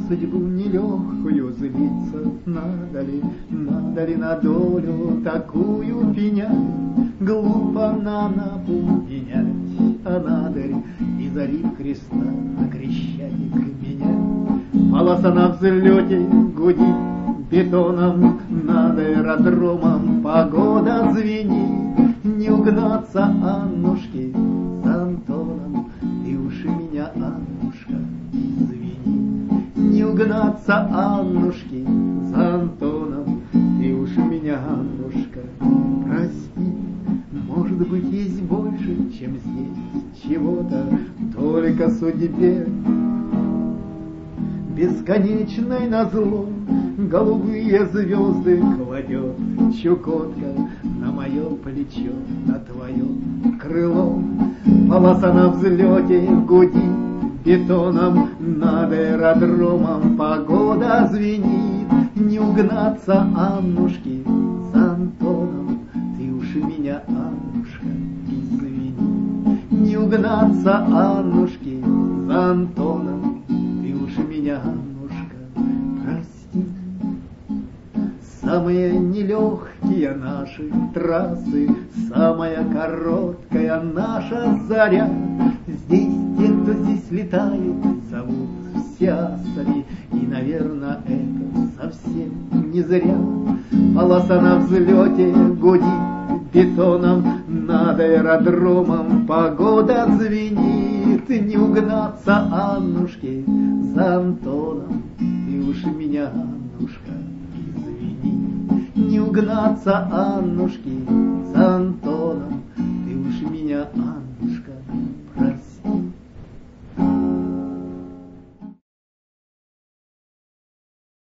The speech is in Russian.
судьбу нелегкую злиться, надо ли на долю такую пенять, глупо на набу менять, а надо ли и залив креста на Крещатик менять. Полоса на взлете гудит бетоном над аэродромом, погода звенит, не угнаться Аннушке с Антоном, ты уж меня, Аннушка, извини. Не угнаться Аннушке с Антоном, ты уж меня, Аннушка, прости. Может быть, есть больше, чем здесь чего-то, только судьбе бесконечной назло голубые звезды кладет Чукотка на мое плечо, на твое крыло. Полоса на взлете гудит бетоном над аэродромом, погода звенит, не угнаться Аннушки с Антоном, ты уж меня, Аннушка, извини. Не угнаться Аннушки с Антоном, ты уж меня, Аннушка, прости. Самые нелегкие наши трассы, самая короткая наша заря. Здесь те, кто здесь летает, зовут все асами, и, наверное, это совсем не зря. Полоса на взлете гудит бетоном над аэродромом, погода звенит, не угнаться Аннушке за Антоном, ты уж меня, Аннушка, извини. Не угнаться Аннушке за Антоном, ты уж меня, Аннушка,